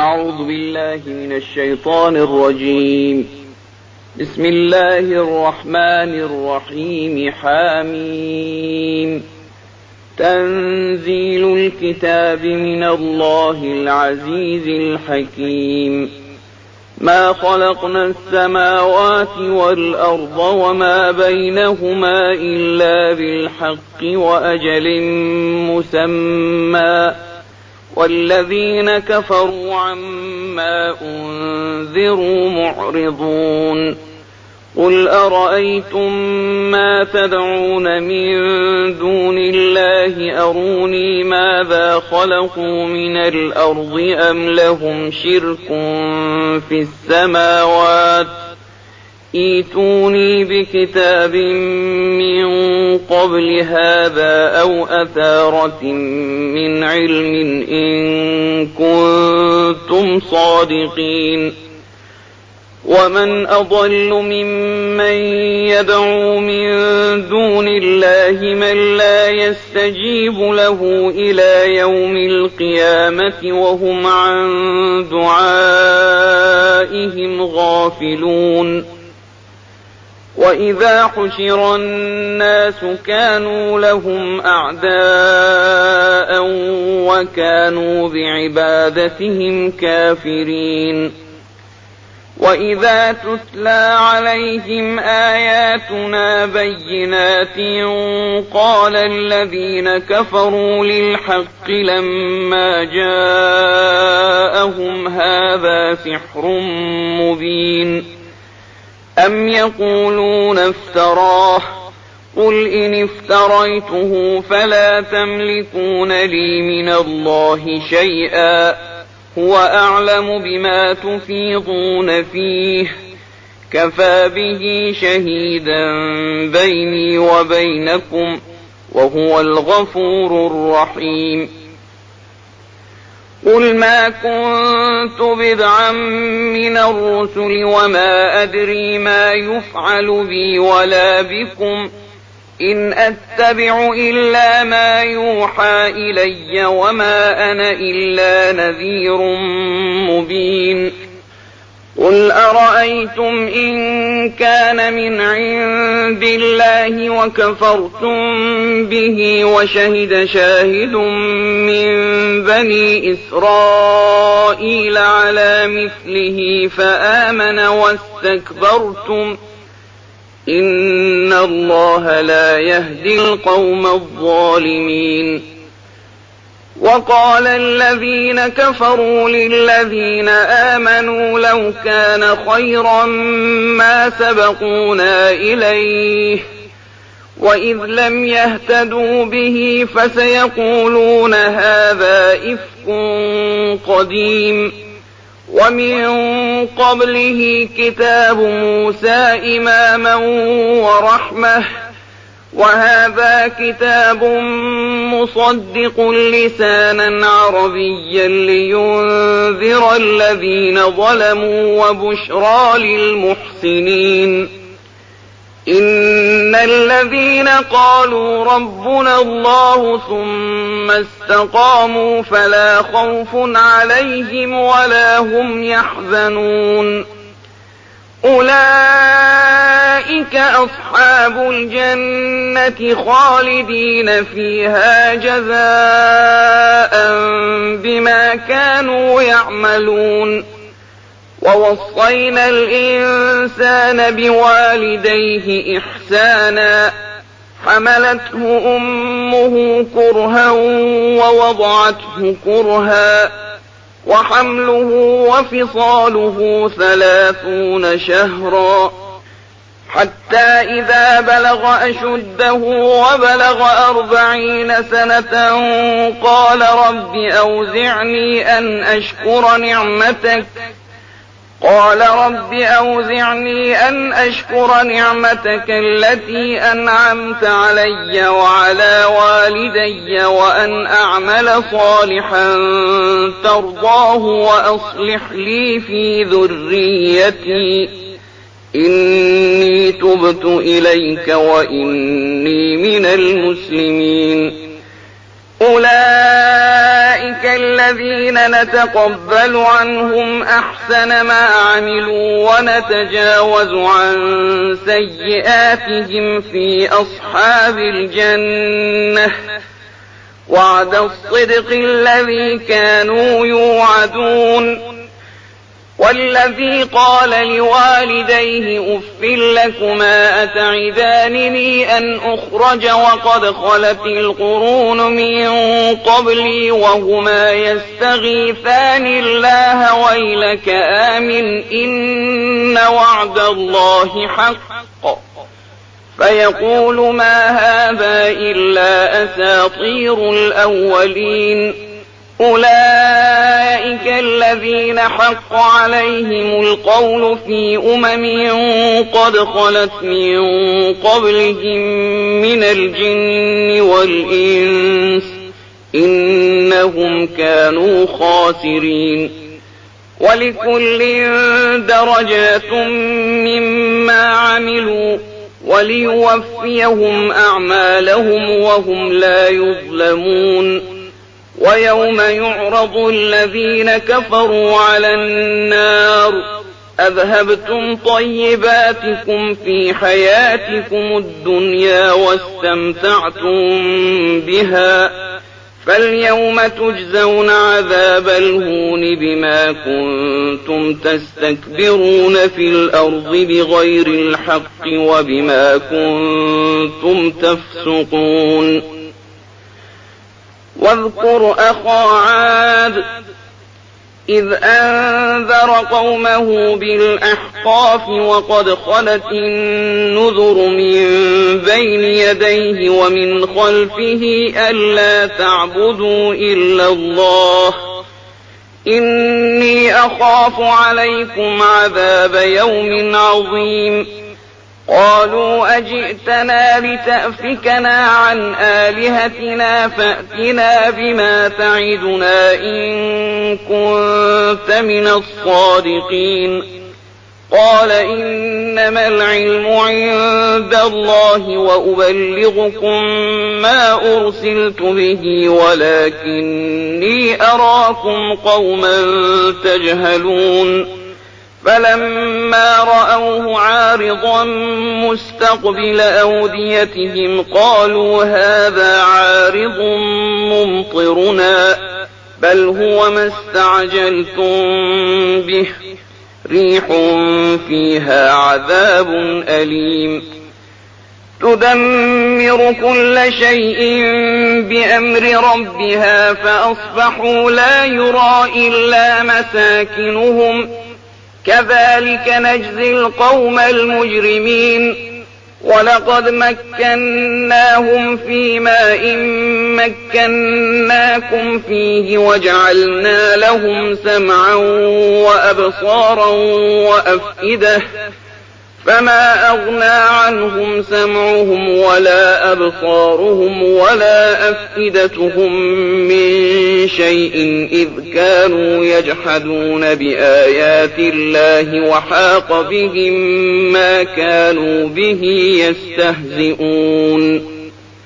أعوذ بالله من الشيطان الرجيم. بسم الله الرحمن الرحيم. حميم. تنزيل الكتاب من الله العزيز الحكيم. ما خلقنا السماوات والأرض وما بينهما إلا بالحق وأجل مسمى، والذين كفروا عما أنذروا معرضون. قل أرأيتم ما تدعون من دون الله أروني ماذا خلقوا من الأرض أم لهم شرك في السماوات ائتوني بكتاب من قبل هذا أو أثارة من علم إن كنتم صادقين. ومن أضل ممن يدعو من دون الله من لا يستجيب له إلى يوم القيامة وهم عن دعائهم غافلون. وإذا حشر الناس كانوا لهم أعداء وكانوا بعبادتهم كافرين. وإذا تتلى عليهم آياتنا بينات قال الذين كفروا للحق لما جاءهم هذا سحر مبين. أم يقولون افتراه قل إن افتريته فلا تملكون لي من الله شيئا هو أعلم بما تفيضون فيه كفى به شهيدا بيني وبينكم وهو الغفور الرحيم. قل ما كنت بدعا من الرسل وما أدري ما يفعل بي ولا بكم إن أتبع إلا ما يوحى إلي وما أنا إلا نذير مبين. قل أرأيتم إن كان من عند الله وكفرتم به وشهد شاهد من بني إسرائيل على مثله فآمن واستكبرتم إن الله لا يهدي القوم الظالمين. وقال الذين كفروا للذين آمنوا لو كان خيرا ما سبقونا إليه وإذ لم يهتدوا به فسيقولون هذا إفك قديم. ومن قبله كتاب موسى إماما ورحمة وهذا كتاب مصدق لسانا عربيا لينذر الذين ظلموا وبشرى للمحسنين. إن الذين قالوا ربنا الله ثم استقاموا فلا خوف عليهم ولا هم يحزنون أولئك أصحاب الجنة خالدين فيها جزاء بما كانوا يعملون. ووصينا الإنسان بوالديه إحسانا حملته أمه كرها ووضعته كرها وحمله وفصاله 30 شهرا حتى إذا بلغ أشده وبلغ 40 سنة قال رب أوزعني أن أشكر نعمتك التي أنعمت علي وعلى والدي وأن أعمل صالحا ترضاه وأصلح لي في ذريتي إني تبت إليك وإني من المسلمين. أولئك الذين نتقبل عنهم أحسن ما عملوا ونتجاوز عن سيئاتهم في أصحاب الجنة وعد الصدق الذي كانوا يوعدون. والذي قال لوالديه أف لكما أتعدانني أن أخرج وقد خلت القرون من قبلي وهما يستغيثان الله ويلك آمن إن وعد الله حق فيقول ما هذا إلا أساطير الأولين. أولئك الذين حق عليهم القول في قد خلت من قبلهم من الجن والإنس إنهم كانوا خاسرين. ولكل درجات مما عملوا وليوفيهم أعمالهم وهم لا يظلمون. ويوم يعرض الذين كفروا على النار أذهبتم طيباتكم في حياتكم الدنيا واستمتعتم بها فاليوم تجزون عذاب الهون بما كنتم تستكبرون في الأرض بغير الحق وبما كنتم تفسقون. واذكر أخا عاد إذ أنذر قومه بالأحقاف وقد خلت النذر من بين يديه ومن خلفه ألا تعبدوا إلا الله إني أخاف عليكم عذاب يوم عظيم. قالوا أجئتنا لتأفكنا عن آلهتنا فأتنا بما تعدنا إن كنت من الصادقين. قال إنما العلم عند الله وأبلغكم ما أرسلت به ولكني أراكم قوما تجهلون. فلما رأوه عارضا مستقبل أوديتهم قالوا هذا عارض ممطرنا بل هو ما استعجلتم به ريح فيها عذاب أليم تدمر كل شيء بأمر ربها فأصبحوا لا يرى إلا مساكنهم كذلك نجزي القوم المجرمين. ولقد مكناهم في ماء مكناكم فيه وجعلنا لهم سمعا وأبصارا وأفئدة فما أغنى عنهم سمعهم ولا أبصارهم ولا أفئدتهم من شيء إذ كانوا يجحدون بآيات الله وحاق بهم ما كانوا به يستهزئون.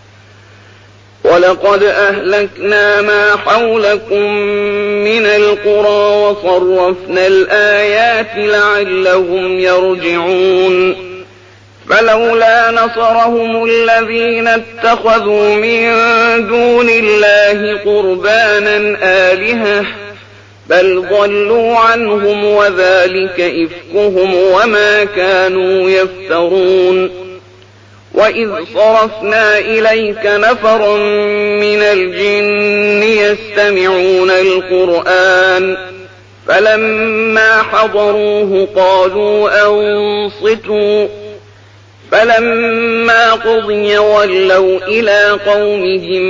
ولقد أهلكنا ما حولكم من القرى وصرفنا الآيات لعلهم يرجعون. فلولا نصرهم الذين اتخذوا من دون الله قربانا آلهة بل ضلوا عنهم وذلك إفكهم وما كانوا يفترون. وإذ صرفنا إليك نفرا من الجن يستمعون القرآن فلما حضروه قالوا أنصتوا فلما قضي ولوا إلى قومهم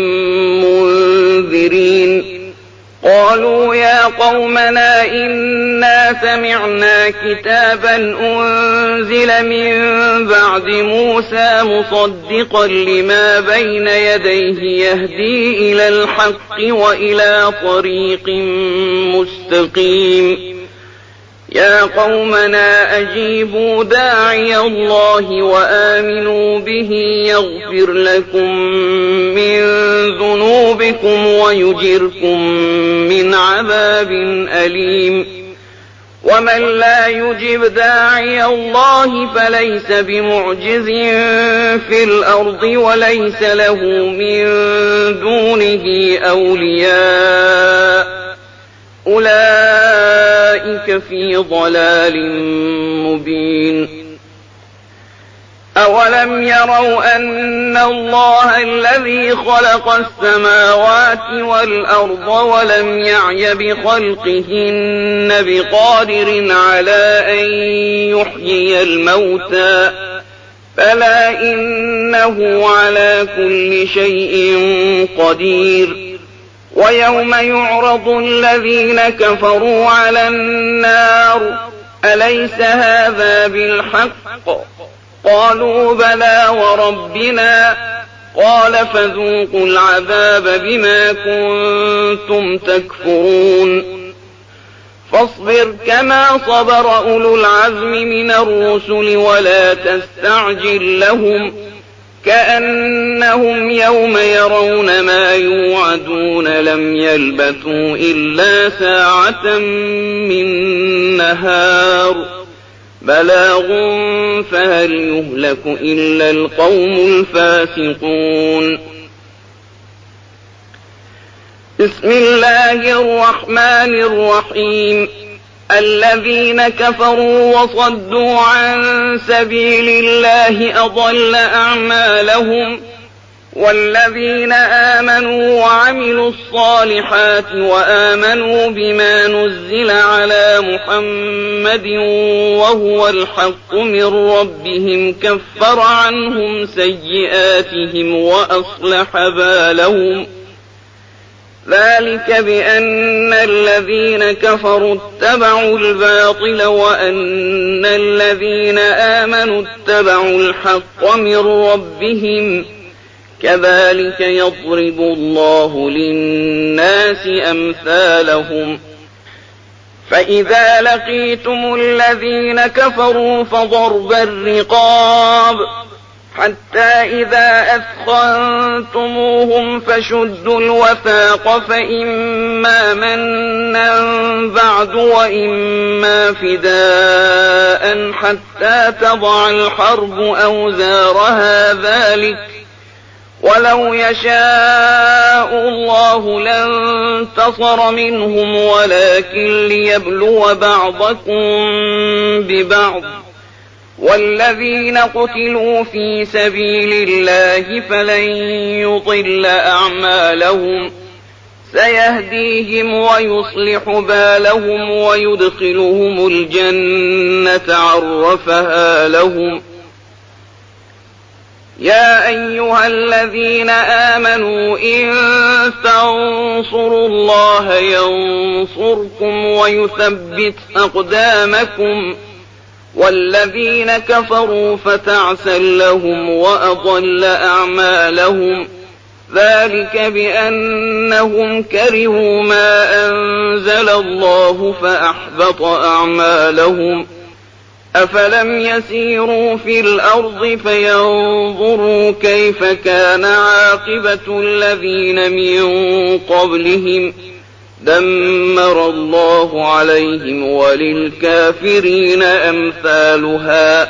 منذرين. قالوا يا قومنا إنا سمعنا كتابا أنزل من بعد موسى مصدقا لما بين يديه يهدي إلى الحق وإلى طريق مستقيم يا قومنا أجيبوا داعي الله وآمنوا به يغفر لكم من ذنوبكم ويجركم من عذاب أليم ومن لا يجب داعي الله فليس بمعجز في الأرض وليس له من دونه أولياء أولئك في ضلال مبين أولم يروا أن الله الذي خلق السماوات والأرض ولم يعي بخلقهن بقادر على أن يحيي الموتى بلى إنه على كل شيء قدير ويوم يعرض الذين كفروا على النار أليس هذا بالحق قالوا بلى وربنا قال فذوقوا العذاب بما كنتم تكفرون فاصبر كما صبر أولو العزم من الرسل ولا تستعجل لهم كأنهم يوم يرون ما يوعدون لم يلبثوا إلا ساعة من نهار بلاغ فهل يهلك إلا القوم الفاسقون بسم الله الرحمن الرحيم الذين كفروا وصدوا عن سبيل الله أضل أعمالهم والذين آمنوا وعملوا الصالحات وآمنوا بما نزل على محمد وهو الحق من ربهم كفر عنهم سيئاتهم وأصلح بالهم ذلك بأن الذين كفروا اتبعوا الباطل وأن الذين آمنوا اتبعوا الحق من ربهم كذلك يضرب الله للناس أمثالهم فإذا لقيتم الذين كفروا فضرب الرقاب حتى إذا أثخنتموهم فشدوا الوثاق فإما منا بعد وإما فداء حتى تضع الحرب أوزارها ذلك ولو يشاء الله لانتصر منهم ولكن ليبلو بعضكم ببعض والذين قتلوا في سبيل الله فلن يضل أعمالهم سيهديهم ويصلح بالهم ويدخلهم الجنة عرفها لهم يا أيها الذين آمنوا إن تنصروا الله ينصركم ويثبت أقدامكم والذين كفروا فتعسا لهم وأضل أعمالهم ذلك بأنهم كرهوا ما أنزل الله فأحبط أعمالهم أفلم يسيروا في الأرض فينظروا كيف كان عاقبة الذين من قبلهم دمر الله عليهم وللكافرين أمثالها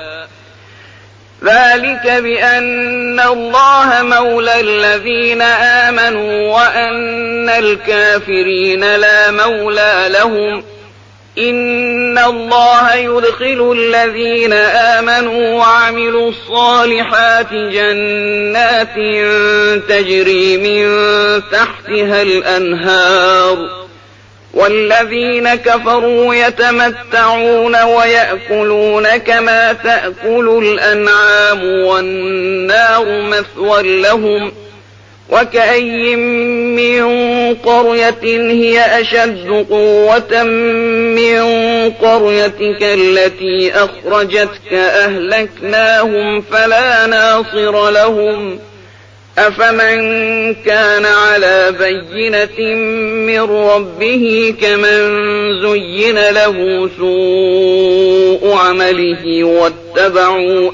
ذلك بأن الله مولى الذين آمنوا وأن الكافرين لا مولى لهم إن الله يدخل الذين آمنوا وعملوا الصالحات جنات تجري من تحتها الأنهار والذين كفروا يتمتعون ويأكلون كما تأكل الأنعام والنار مثوى لهم وكأي من قرية هي أشد قوة من قريتك التي أخرجتك أهلكناهم فلا ناصر لهم أفمن كان على بينة من ربه كمن زين له سوء عمله واتبعوا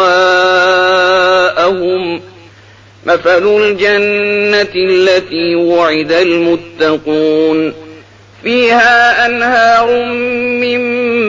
أهواءهم مثل الجنة التي وعد المتقون فيها أنهار من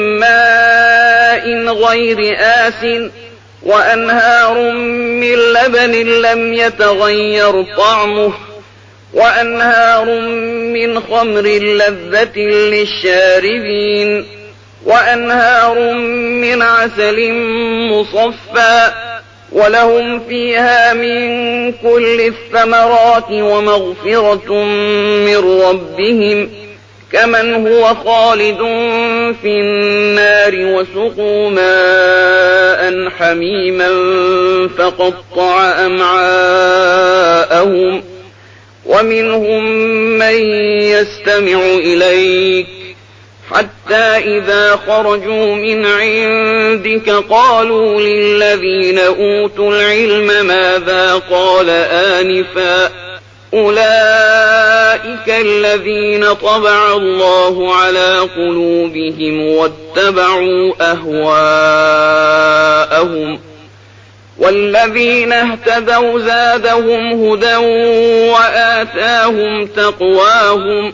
ماء غير آسن وأنهار من لبن لم يتغير طعمه وأنهار من خمر لذة للشاربين وأنهار من عسل مصفى ولهم فيها من كل الثمرات ومغفرة من ربهم كمن هو خالد في النار وسقوا ماء حميما فقطع أمعاءهم ومنهم من يستمع إليك حتى إذا خرجوا من عندك قالوا للذين أوتوا العلم ماذا قال آنفا أولئك الذين طبع الله على قلوبهم واتبعوا أهواءهم والذين اهتدوا زادهم هدى وآتاهم تقواهم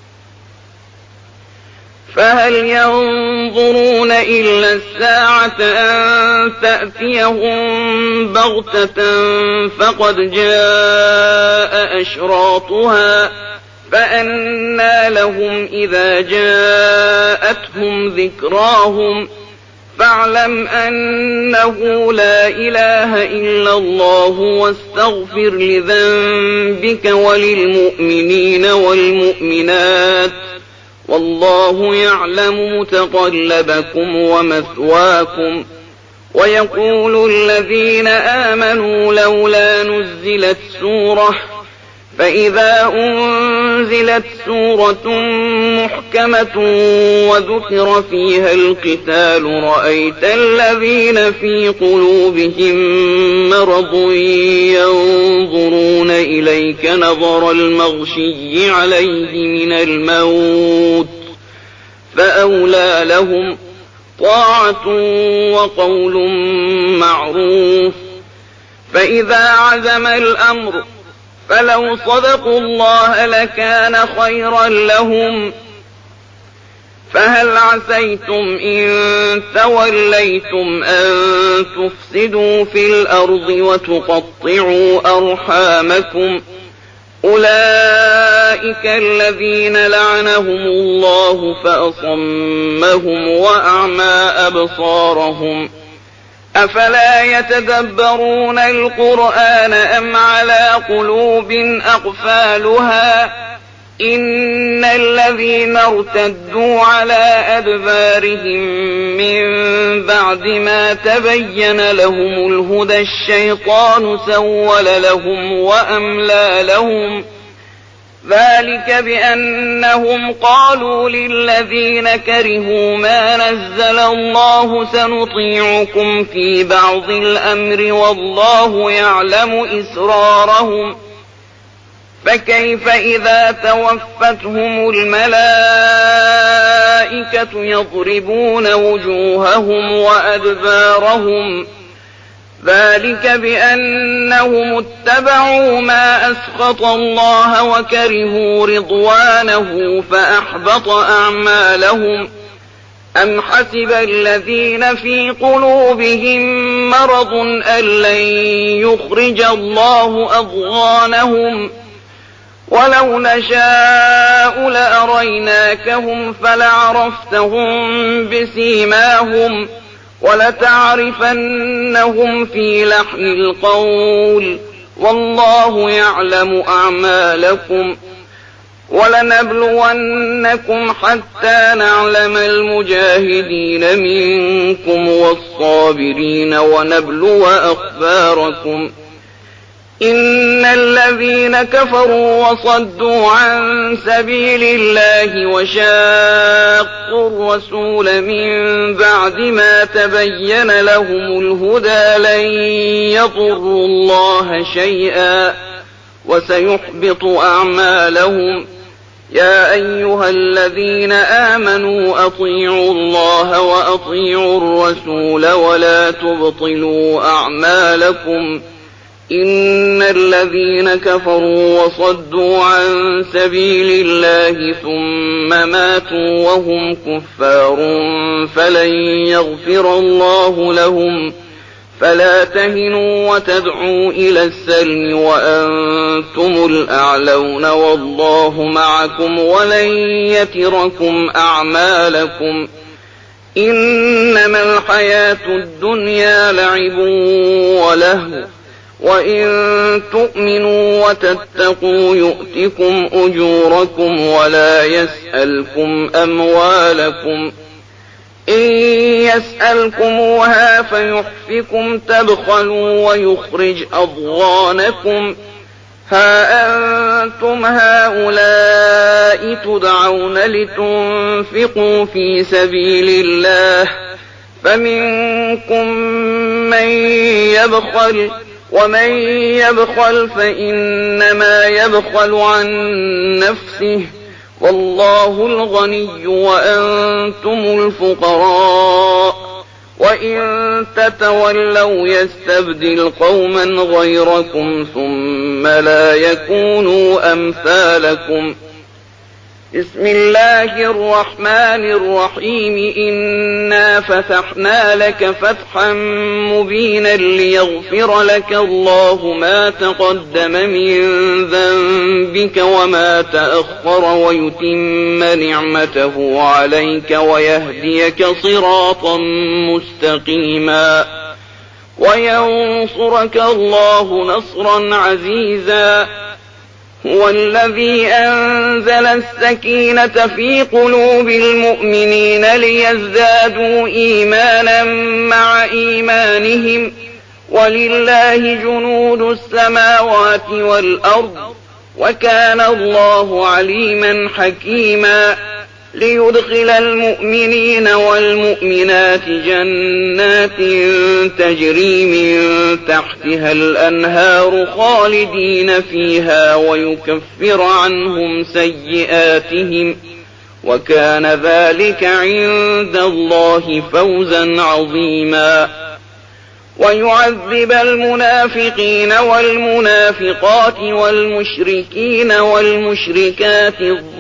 فهل ينظرون إلا الساعة أن تأتيهم بغتة فقد جاء أشراطها فأنى لهم إذا جاءتهم ذكراهم فاعلم أنه لا إله إلا الله واستغفر لذنبك وللمؤمنين والمؤمنات والله يعلم متقلبكم ومثواكم ويقول الذين آمنوا لولا نزلت سورة فإذا أنزلت سورة محكمة وذكر فيها القتال رأيت الذين في قلوبهم مرض ينظرون إليك نظر المغشي عليه من الموت فأولى لهم طاعة وقول معروف فإذا عزم الأمر فلو صدقوا الله لكان خيرا لهم فهل عسيتم إن توليتم أن تفسدوا في الأرض وتقطعوا أرحامكم أولئك الذين لعنهم الله فأصمهم وأعمى أبصارهم أفلا يتدبرون القرآن أم على قلوب أقفالها إن الذين ارتدوا على أدبارهم من بعد ما تبين لهم الهدى الشيطان سول لهم وأملى لهم ذلك بأنهم قالوا للذين كرهوا ما نزل الله سنطيعكم في بعض الأمر والله يعلم إسرارهم فكيف إذا توفتهم الملائكة يضربون وجوههم وأدبارهم ذلك بأنهم اتبعوا ما أسخط الله وكرهوا رضوانه فأحبط أعمالهم أم حسب الذين في قلوبهم مرض أن لن يخرج الله أضغانهم ولو نشاء لأريناكهم فلعرفتهم بسيماهم ولتعرفنهم في لحن القول والله يعلم أعمالكم ولنبلونكم حتى نعلم المجاهدين منكم والصابرين ونبلو أخباركم إن الذين كفروا وصدوا عن سبيل الله وشاقوا الرسول من بعد ما تبين لهم الهدى لن يضروا الله شيئا وسيحبط أعمالهم. يا أيها الذين آمنوا أطيعوا الله وأطيعوا الرسول ولا تبطلوا أعمالكم. إن الذين كفروا وصدوا عن سبيل الله ثم ماتوا وهم كفار فلن يغفر الله لهم. فلا تهنوا وتدعوا إلى السلم وأنتم الأعلون والله معكم ولن يتركم أعمالكم. إنما الحياة الدنيا لعب ولهو وإن تؤمنوا وتتقوا يؤتكم أجوركم ولا يسألكم أموالكم. إن يسألكموها فيحفكم تبخلوا ويخرج أضغانكم. ها أنتم هؤلاء تدعون لتنفقوا في سبيل الله فمنكم من يبخل ومن يبخل فإنما يبخل عن نفسه والله الغني وأنتم الفقراء. وإن تتولوا يستبدل قوما غيركم ثم لا يكونوا أمثالكم. بسم الله الرحمن الرحيم. إنا فتحنا لك فتحا مبينا ليغفر لك الله ما تقدم من ذنبك وما تأخر ويتم نعمته عليك ويهديك صراطا مستقيما وينصرك الله نصرا عزيزا. هو الذي أنزل السكينة في قلوب المؤمنين ليزدادوا إيمانا مع إيمانهم ولله جنود السماوات والأرض وكان الله عليما حكيما. ليدخل المؤمنين والمؤمنات جنات تجري من تحتها الأنهار خالدين فيها ويكفر عنهم سيئاتهم وكان ذلك عند الله فوزا عظيما. ويعذب المنافقين والمنافقات والمشركين والمشركات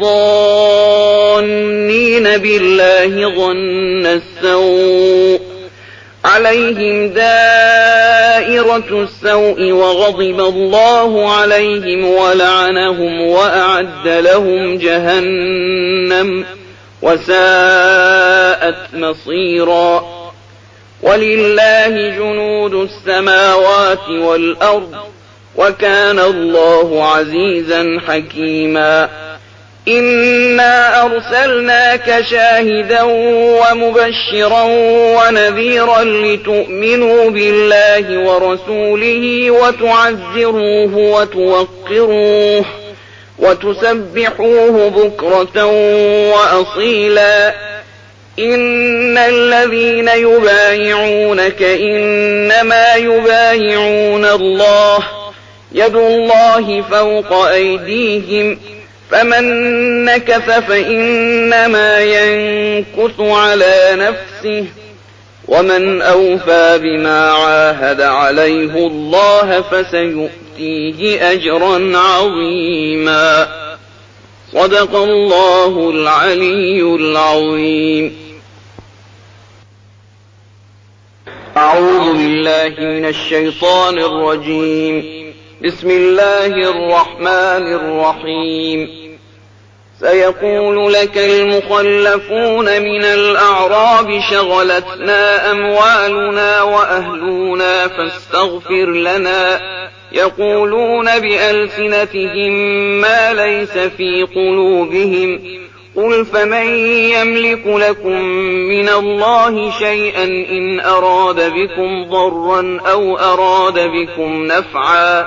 الظانين بالله ظن السوء عليهم دائرة السوء وغضب الله عليهم ولعنهم وأعد لهم جهنم وساءت مصيرا. ولله جنود السماوات والأرض وكان الله عزيزا حكيما. إنا أرسلناك شاهدا ومبشرا ونذيرا لتؤمنوا بالله ورسوله وتعزروه وتوقروه وتسبحوه بكرة وأصيلا. إن الذين يبايعونك إنما يبايعون الله يد الله فوق أيديهم فمن نكث فإنما ينكث على نفسه ومن أوفى بما عاهد عليه الله فسيؤتيه أجرا عظيما. صدق الله العلي العظيم. أعوذ بالله من الشيطان الرجيم. بسم الله الرحمن الرحيم. سيقول لك المخلفون من الأعراب شغلتنا أموالنا وأهلنا فاستغفر لنا يقولون بألسنتهم ما ليس في قلوبهم قل فمن يملك لكم من الله شيئا إن أراد بكم ضرا أو أراد بكم نفعا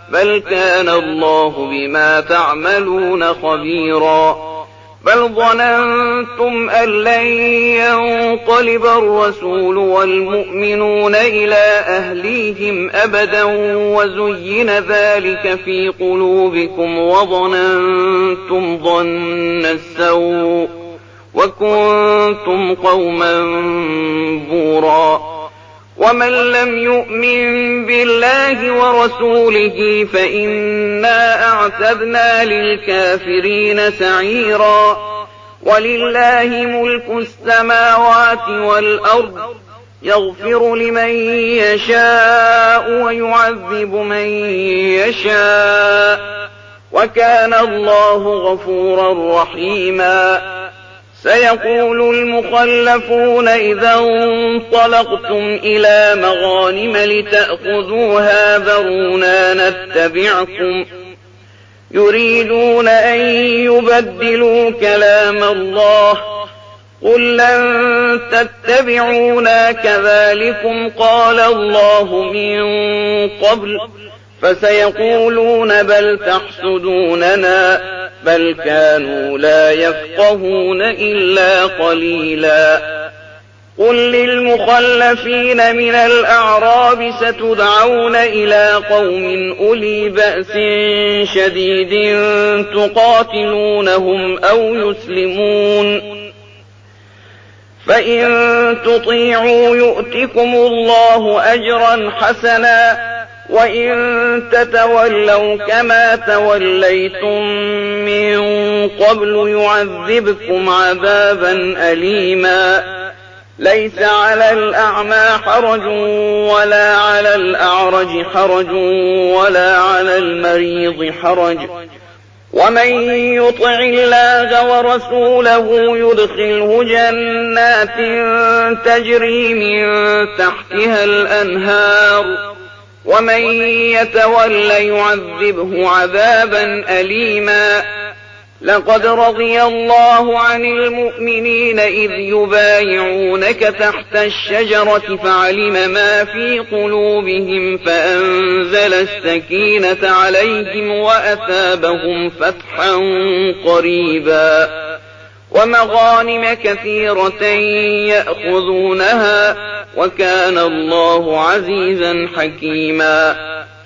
بل كان الله بما تعملون خبيرا. بل ظننتم أن لن ينقلب الرسول والمؤمنون إلى أهليهم أبدا وزين ذلك في قلوبكم وظننتم ظن السوء وكنتم قوما بورا. ومن لم يؤمن بالله ورسوله فإنا أعتدنا للكافرين سعيرا. ولله ملك السماوات والأرض يغفر لمن يشاء ويعذب من يشاء وكان الله غفورا رحيما. سيقول المخلفون إذا انطلقتم إلى مغانم لتأخذوها ذرونا نتبعكم يريدون أن يبدلوا كلام الله قل لن تتبعونا كذلكم قال الله من قبل فسيقولون بل تحسدوننا بل كانوا لا يفقهون إلا قليلا. قل للمخلفين من الأعراب ستدعون إلى قوم أولي بأس شديد تقاتلونهم أو يسلمون فإن تطيعوا يؤتكم الله أجرا حسنا وإن تتولوا كما توليتم من قبل يعذبكم عذابا أليما. ليس على الأعمى حرج ولا على الأعرج حرج ولا على المريض حرج ومن يطع الله ورسوله يدخله جنات تجري من تحتها الأنهار ومن يتول يعذبه عذابا أليما. لقد رضي الله عن المؤمنين إذ يبايعونك تحت الشجرة فعلم ما في قلوبهم فأنزل السكينة عليهم وأثابهم فتحا قريبا ومغانم كثيرة يأخذونها وكان الله عزيزا حكيما.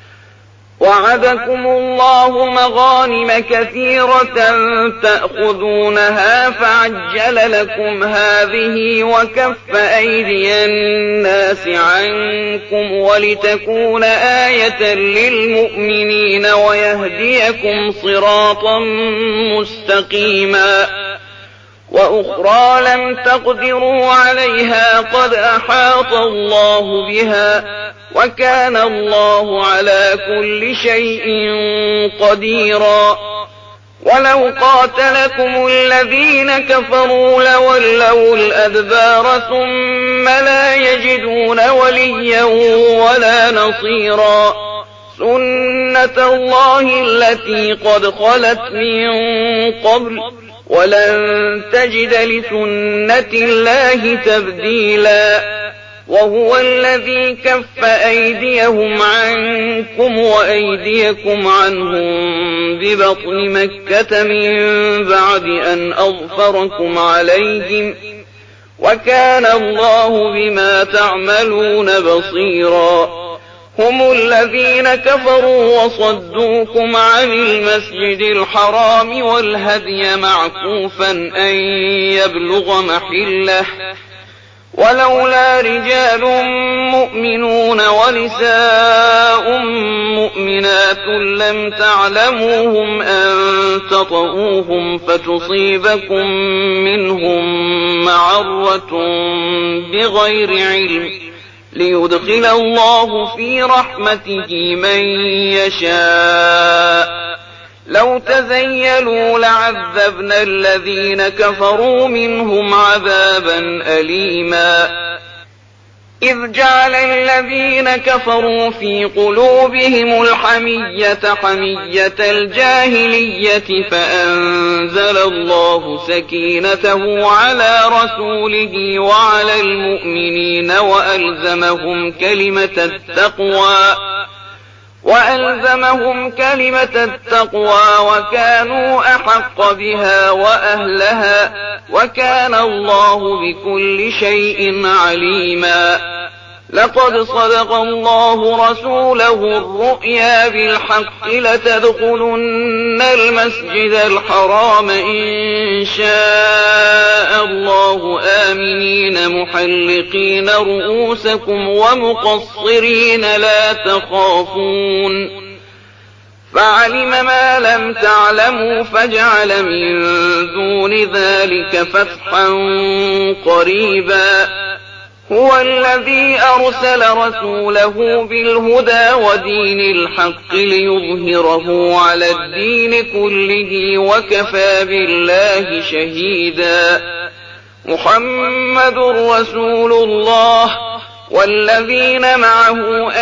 وعدكم الله مغانم كثيرة تأخذونها فعجل لكم هذه وكف أيدي الناس عنكم ولتكون آية للمؤمنين ويهديكم صراطا مستقيما. وأخرى لم تقدروا عليها قد أحاط الله بها وكان الله على كل شيء قديرا. ولو قاتلكم الذين كفروا لولوا الأدبار ثم لا يجدون وليا ولا نصيرا. سنة الله التي قد خلت من قبل ولن تجد لسنة الله تبديلا. وهو الذي كف أيديهم عنكم وأيديكم عنهم ببطن مكة من بعد أن أظفركم عليهم وكان الله بما تعملون بصيرا. هم الذين كفروا وصدوكم عن المسجد الحرام والهدي معكوفا أن يبلغ محله ولولا رجال مؤمنون ونساء مؤمنات لم تعلموهم أن تطؤوهم فتصيبكم منهم معرة بغير علم ليدخل الله في رحمته من يشاء. لو تزيلوا لعذبنا الذين كفروا منهم عذابا أليما. إذ جعل الذين كفروا في قلوبهم الحمية حمية الجاهلية فأنزل الله سكينته على رسوله وعلى المؤمنين وألزمهم كلمة التقوى وألزمهم كلمة التقوى وكانوا أحق بها وأهلها وكان الله بكل شيء عليما. لقد صدق الله رسوله الرؤيا بالحق لتدخلن المسجد الحرام إن شاء الله آمنين محلقين رؤوسكم ومقصرين لا تخافون فعلم ما لم تعلموا فجعل من دون ذلك فتحا قريبا. هو الذي أرسل رسوله بالهدى ودين الحق ليظهره على الدين كله وكفى بالله شهيدا. محمد رسول الله والذين معه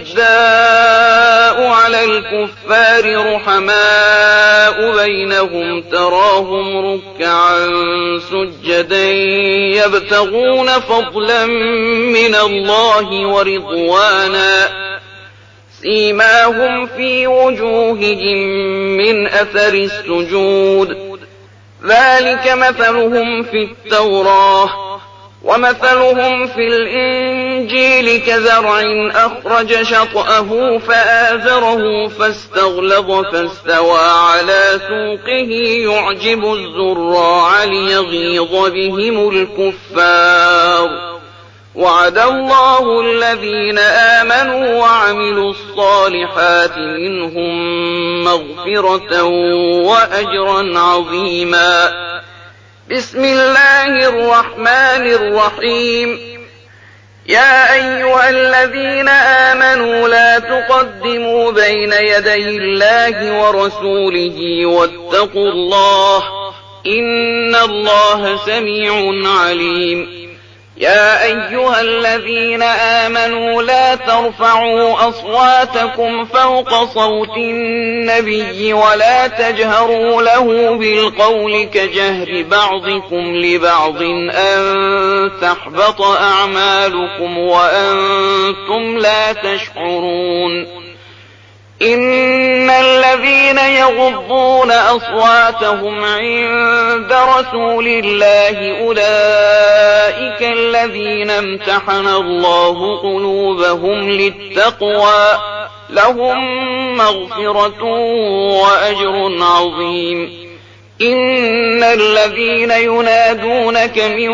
أشداء على الكفار رحماء بينهم تراهم ركعا سجدا يبتغون فضلا من الله ورضوانا سيماهم في وجوههم من أثر السجود ذلك مثلهم في التوراة ومثلهم في الإنجيل كزرع أخرج شطأه فآزره فاستغلظ فاستوى على سوقه يعجب الزراع ليغيظ بهم الكفار. وعد الله الذين آمنوا وعملوا الصالحات منهم مغفرة وأجرا عظيما. بسم الله الرحمن الرحيم. يا أيها الذين آمنوا لا تقدموا بين يدي الله ورسوله واتقوا الله إن الله سميع عليم. يا أيها الذين آمنوا لا ترفعوا أصواتكم فوق صوت النبي ولا تجهروا له بالقول كجهر بعضكم لبعض أن تحبط أعمالكم وأنتم لا تشعرون. إن الذين يغضون أصواتهم عند رسول الله أولئك الذين امتحن الله قلوبهم للتقوى لهم مغفرة وأجر عظيم. إن الذين ينادونك من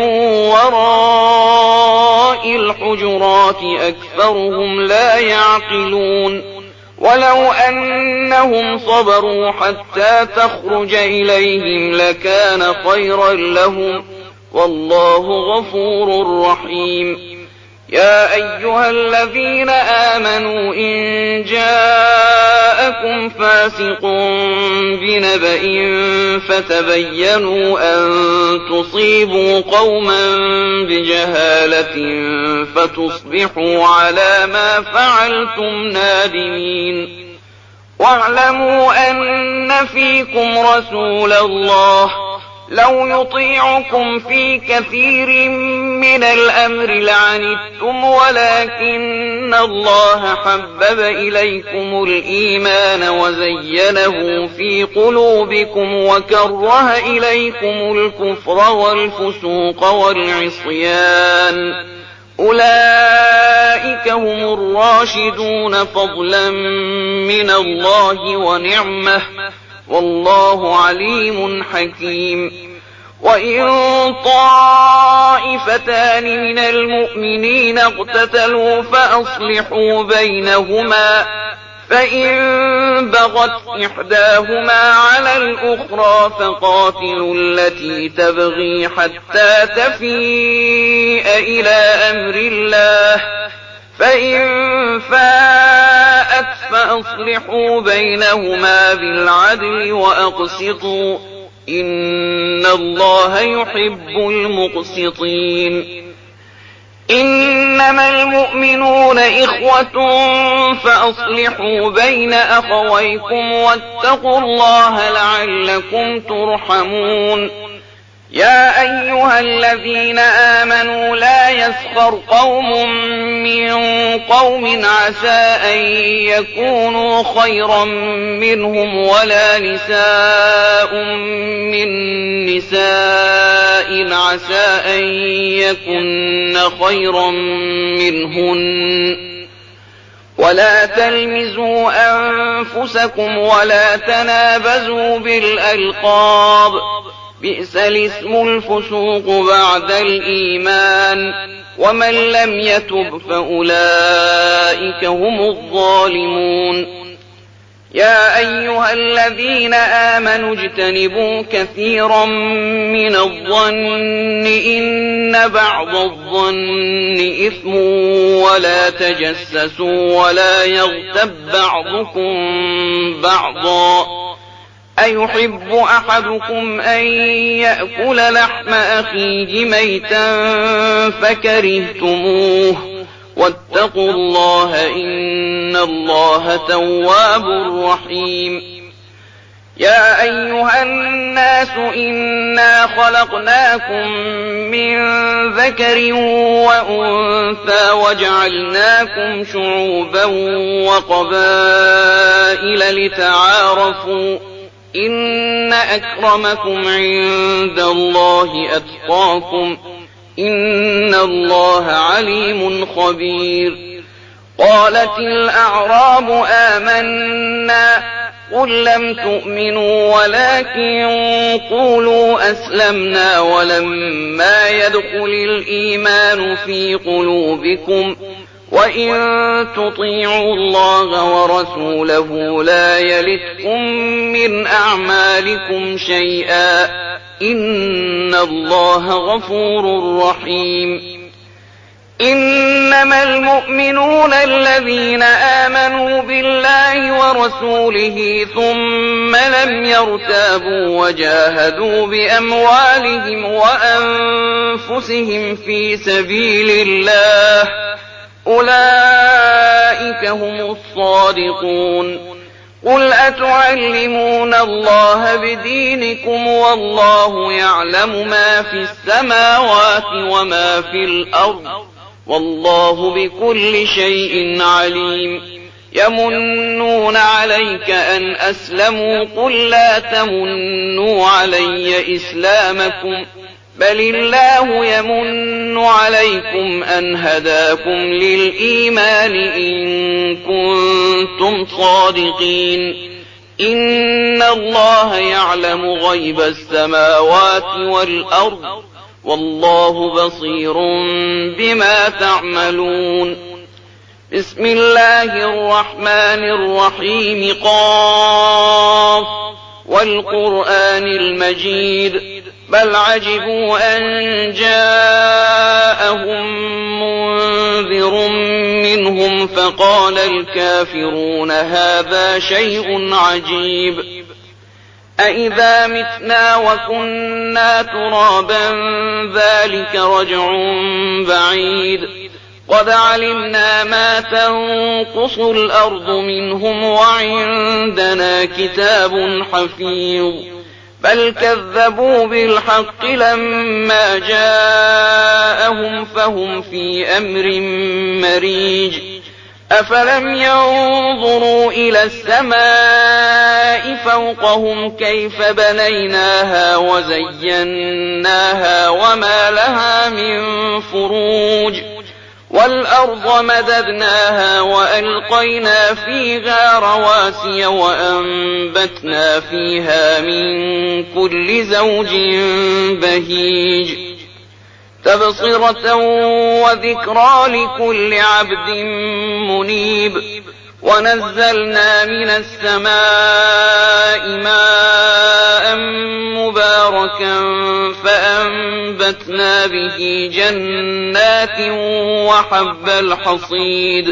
وراء الحجرات أكثرهم لا يعقلون. ولو أنهم صبروا حتى تخرج إليهم لكان خيرا لهم والله غفور رحيم. يا أيها الذين آمنوا إن جاءكم فاسق بنبأ فتبينوا أن تصيبوا قوما بجهالة فتصبحوا على ما فعلتم نادمين. واعلموا أن فيكم رسول الله لو يطيعكم في كثير من الأمر لعنتم ولكن الله حبب إليكم الإيمان وزينه في قلوبكم وكره إليكم الكفر والفسوق والعصيان أولئك هم الراشدون فضلا من الله ونعمه والله عليم حكيم. وإن طائفتان من المؤمنين اقتتلوا فأصلحوا بينهما فإن بغت إحداهما على الأخرى فقاتلوا التي تبغي حتى تفيء إلى أمر الله فإن فاءت فأصلحوا بينهما بالعدل وأقسطوا إن الله يحب المقسطين. إنما المؤمنون إخوة فأصلحوا بين أخويكم واتقوا الله لعلكم ترحمون. يا أيها الذين آمنوا لا يسخر قوم من قوم عسى أن يكونوا خيرا منهم ولا نساء من نساء عسى أن يكن خيرا منهن ولا تلمزوا أنفسكم ولا تنابزوا بالألقاب بئس الاسم الفسوق بعد الإيمان ومن لم يتب فأولئك هم الظالمون يا أيها الذين آمنوا اجتنبوا كثيرا من الظن إن بعض الظن إثم ولا تجسسوا ولا يغتب بعضكم بعضا أيحب أحدكم أن يأكل لحم أخيه ميتا فكرهتموه واتقوا الله إن الله تواب رحيم يا أيها الناس إنا خلقناكم من ذكر وأنثى وجعلناكم شعوبا وقبائل لتعارفوا إن أكرمكم عند الله أتقاكم إن الله عليم خبير قالت الأعراب آمنا قل لم تؤمنوا ولكن قولوا أسلمنا ولما يدخل الإيمان في قلوبكم وإن تطيعوا الله ورسوله لا يلتكم من أعمالكم شيئا إن الله غفور رحيم إنما المؤمنون الذين آمنوا بالله ورسوله ثم لم يرتابوا وجاهدوا بأموالهم وأنفسهم في سبيل الله أولئك هم الصادقون قل أتعلمون الله بدينكم والله يعلم ما في السماوات وما في الأرض والله بكل شيء عليم يمنون عليك أن أسلموا قل لا تمنوا علي إسلامكم بل الله يمن عليكم أن هداكم للإيمان إن كنتم صادقين إن الله يعلم غيب السماوات والأرض والله بصير بما تعملون بسم الله الرحمن الرحيم قاف والقرآن المجيد بل عجبوا أن جاءهم منذر منهم فقال الكافرون هذا شيء عجيب أإذا متنا وكنا ترابا ذلك رجع بعيد قد علمنا ما تنقص الأرض منهم وعندنا كتاب حفيظ بل كذبوا بالحق لما جاءهم فهم في أمر مريج أفلم ينظروا إلى السماء فوقهم كيف بنيناها وزيناها وما لها من فروج والأرض مددناها وألقينا فيها رواسي وأنبتنا فيها من كل زوج بهيج تبصرة وذكرى لكل عبد منيب ونزلنا من السماء ماء مباركا فأنبتنا به جنات وحب الحصيد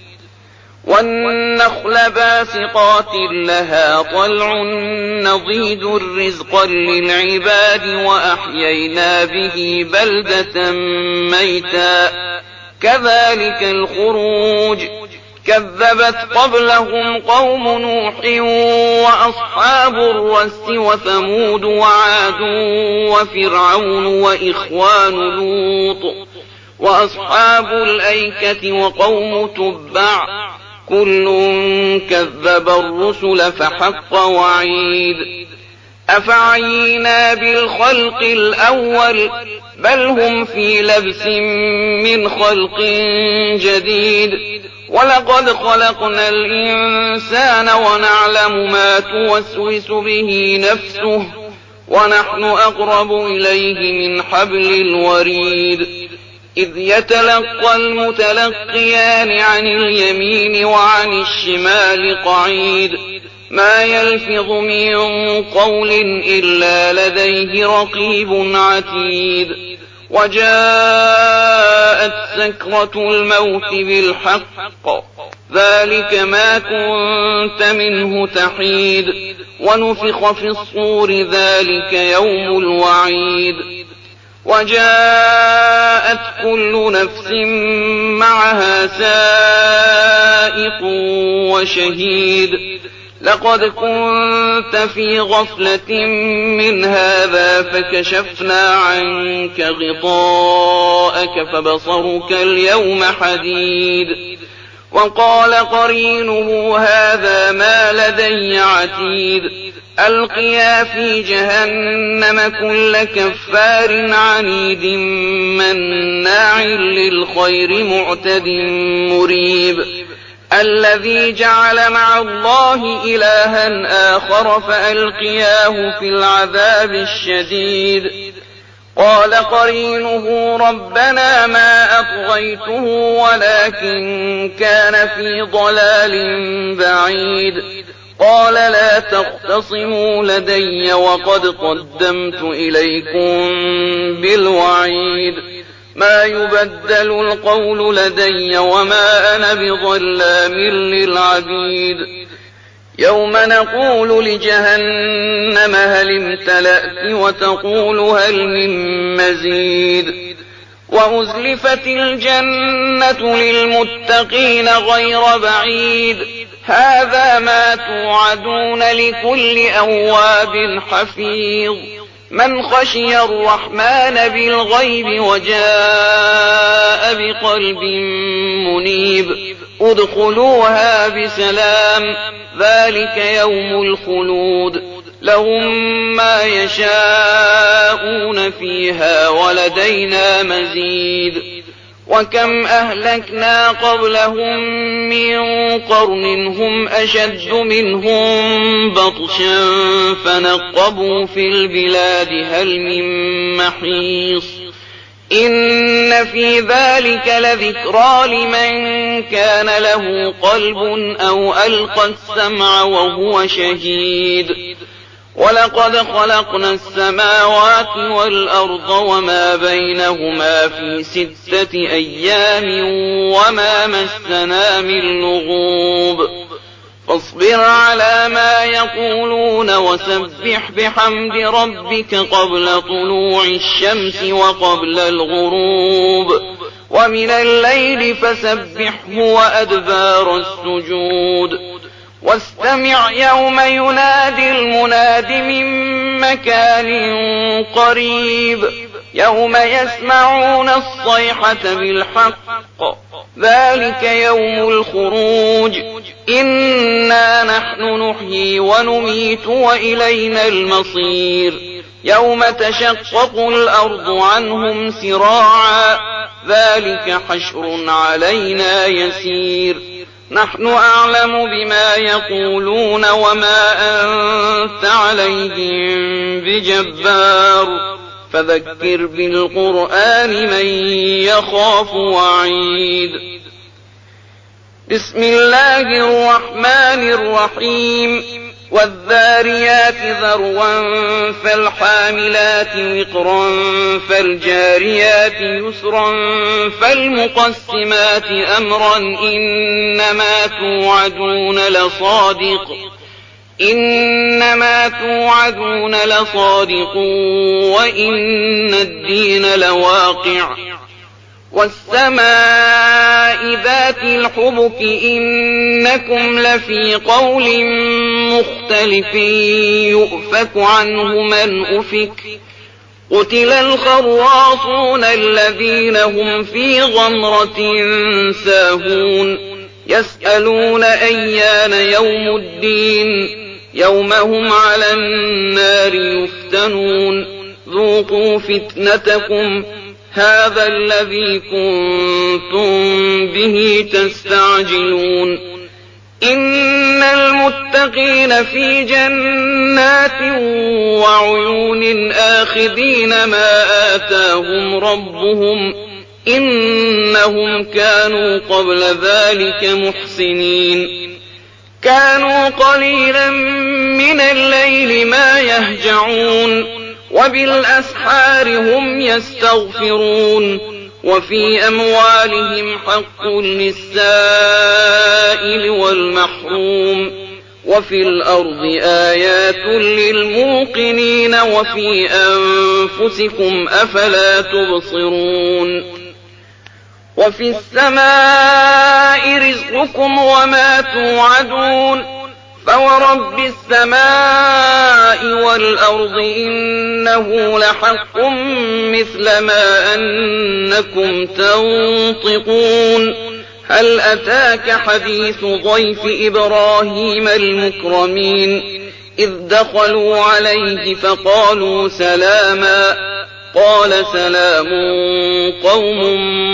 والنخل باسقات لها طلع نضيد رزقا للعباد وأحيينا به بلدة ميتا كذلك الخروج كذبت قبلهم قوم نوح وأصحاب الرس وثمود وعاد وفرعون وإخوان لوط وأصحاب الأيكة وقوم تبع كل كذب الرسل فحق وعيد أفعينا بالخلق الأول بل هم في لبس من خلق جديد ولقد خلقنا الإنسان ونعلم ما توسوس به نفسه ونحن أقرب إليه من حبل الوريد إذ يتلقى المتلقيان عن اليمين وعن الشمال قعيد ما يلفظ من قول إلا لديه رقيب عتيد وجاءت سكرة الموت بالحق ذلك ما كنت منه تحيد ونفخ في الصور ذلك يوم الوعيد وجاءت كل نفس معها سائق وشهيد لقد كنت في غفلة من هذا فكشفنا عنك غطاءك فبصرك اليوم حديد وقال قرينه هذا ما لدي عتيد ألقيا في جهنم كل كفار عنيد مناع للخير معتد مريب الذي جعل مع الله إلها آخر فألقياه في العذاب الشديد قال قرينه ربنا ما أطغيته ولكن كان في ضلال بعيد قال لا تختصموا لدي وقد قدمت إليكم بالوعيد ما يبدل القول لدي وما أنا بظلام للعبيد يوم نقول لجهنم هل امتلأت وتقول هل من مزيد وأزلفت الجنة للمتقين غير بعيد هذا ما توعدون لكل أواب حفيظ من خشي الرحمن بالغيب وجاء بقلب منيب ادخلوها بسلام ذلك يوم الخلود لهم ما يشاءون فيها ولدينا مزيد وكم أهلكنا قبلهم من قرن هم أشد منهم بطشا فنقبوا في البلاد هل من محيص إن في ذلك لذكرى لمن كان له قلب أو ألقى السمع وهو شهيد ولقد خلقنا السماوات والأرض وما بينهما في 6 أيام وما مسنا من لغوب فاصبر على ما يقولون وسبح بحمد ربك قبل طلوع الشمس وقبل الغروب ومن الليل فسبحه وأدبار السجود واستمع يوم ينادي المناد من مكان قريب يوم يسمعون الصيحة بالحق ذلك يوم الخروج إنا نحن نحيي ونميت وإلينا المصير يوم تشقق الأرض عنهم سراعا ذلك حشر علينا يسير نحن أعلم بما يقولون وما أنت عليهم بجبار فذكر بالقرآن من يخاف وعيد بسم الله الرحمن الرحيم والذاريات ذروا فالحاملات وقرا فالجاريات يسرا فالمقسمات أمرا إنما توعدون لصادق وإن الدين لواقع والسماء ذات الحبك إنكم لفي قول مختلف يؤفك عنه من أفك قتل الخراصون الذين هم في غمرة ساهون يسألون أيان يوم الدين يوم هم على النار يفتنون ذوقوا فتنتكم هذا الذي كنتم به تستعجلون إن المتقين في جنات وعيون آخذين ما آتاهم ربهم إنهم كانوا قبل ذلك محسنين كانوا قليلا من الليل ما يهجعون وبالأسحار هم يستغفرون وفي أموالهم حق للسائل والمحروم وفي الأرض آيات للموقنين وفي أنفسكم أفلا تبصرون وفي السماء رزقكم وما توعدون فورب السماء والأرض إنه لحق مثل ما أنكم تنطقون هل أتاك حديث ضيف إبراهيم المكرمين إذ دخلوا عليه فقالوا سلاما قال سلام قوم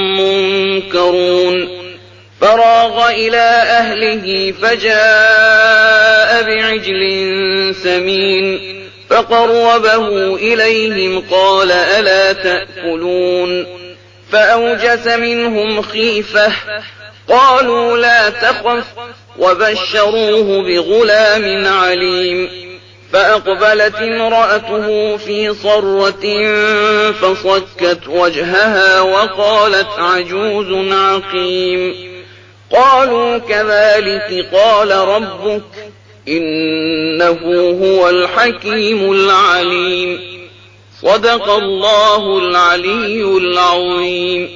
منكرون فراغ إلى أهله فجاء بعجل سمين فقربه إليهم قال ألا تأكلون فأوجس منهم خيفة قالوا لا تخف وبشروه بغلام عليم فأقبلت امرأته في صرة فصكت وجهها وقالت عجوز عقيم قالوا كذلك قال ربك إنه هو الحكيم العليم صدق الله العلي العظيم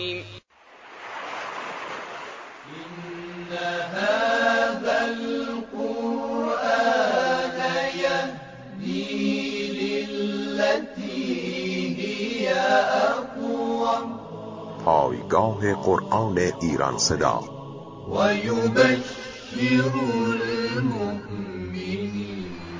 إن هذا القرآن يهدي للتي هي أقوم پایگاه قرآن ایران صدا ويبشر المؤمنين